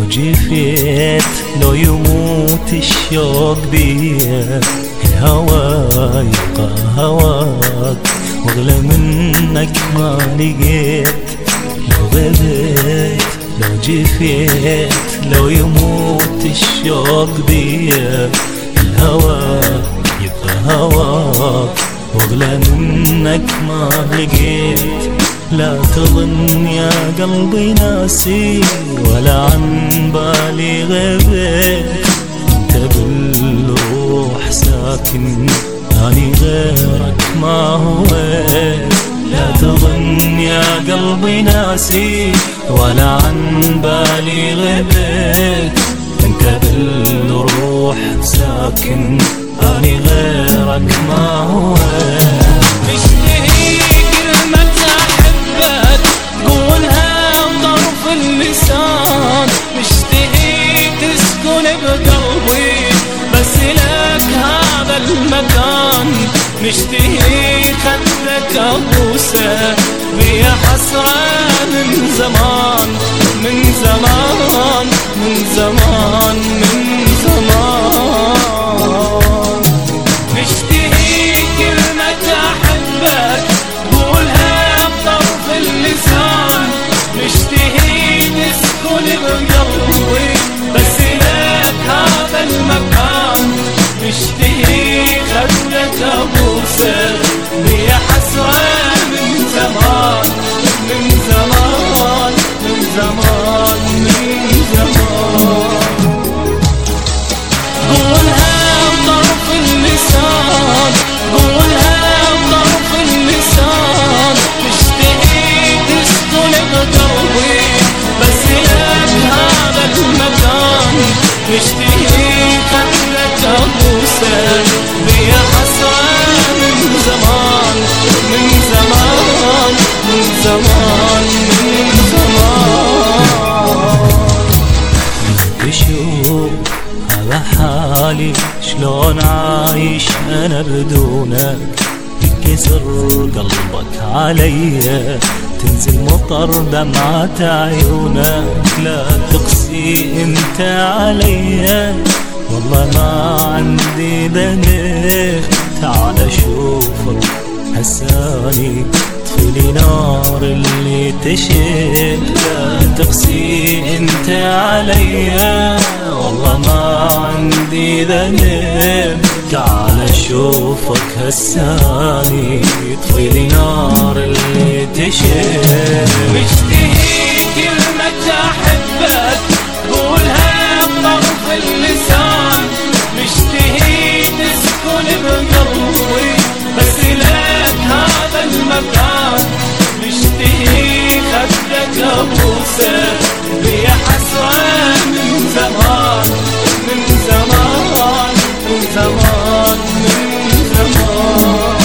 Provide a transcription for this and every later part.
جفيت لو يموت الشوق بيا، الهوى يبقى هواك واغلى منك ما لقيت. لو غبت لو جفيت لو يموت الشوق بيا، الهوى يبقى هواك واغلى منك ما لقيت. لا تظن يا قلبي ناسي ولا عن بالي غبت، انت بالروح ساكن اني غيرك ما هويت. لا تظن يا قلبي ناسي ولا عن بالي غبت، انت بالروح ساكن اني غيرك ما هويت. مشتهي كلمة أحبك تقولها بطرف اللسان، مشتهي تسكن بقلبي بس لك هذا المكان، مشتهي خدك أبوسه بيا حسرة من زمان من زمان من زمان من زمان. مشتهي كلمة أحبك تقولها بطرف اللسان، مشتهي تسكن بقلبي بس لك هذا المكان، مشتهي خدك أبوسه بيا حسرة من زمان من زمان من زمان من زمان. قولها بطرف اللسان قولها بطرف اللسان، مشتهي تسكن بقلبي بس لك هذا المكان، مشتهي خدك أبوسه بيا حسرة من زمان من زمان من زمان من زمان. تشوف هذا حالي شلون عايش انا بدونك، ينكسر قلبك عليا تنزل مطر دمعة عيونك. لا تقسي انت عليا والله ما عندي ذنب، تعال شوفك هساني طفلي نار اللي تشيل. لا تقسي انت عليا والله ما عندي ذنب، تعال شوفك هساني طفلي نار اللي تشيل. مشتهي كلمة أحبك قولها بطرف اللسان، مشتهي تسكن بقلبي بس لك هذا المكان، مشتهي خدك أبوسه بيا حسرة من زمان من زمان من زمان من زمان.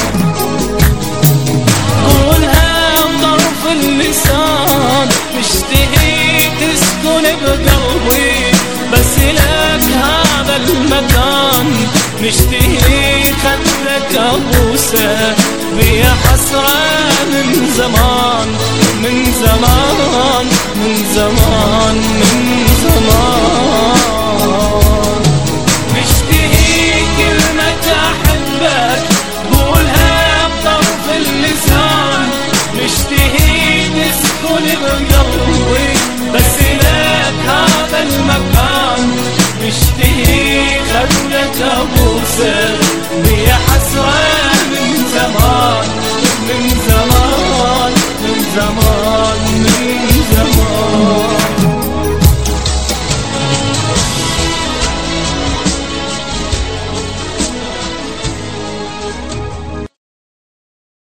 قولها بطرف اللسان، مشتهي تسكن بقلبي بس لك هذا المكان، مشتهي خدك أبوسه بيا حسرة من زمان من زمان من زمان من زمان. مشتهي كلمة أحبك قولها بطرف اللسان، مشتهي تسكن بقلبي بس لك هذا المكان، مشتهي خدك أبوسه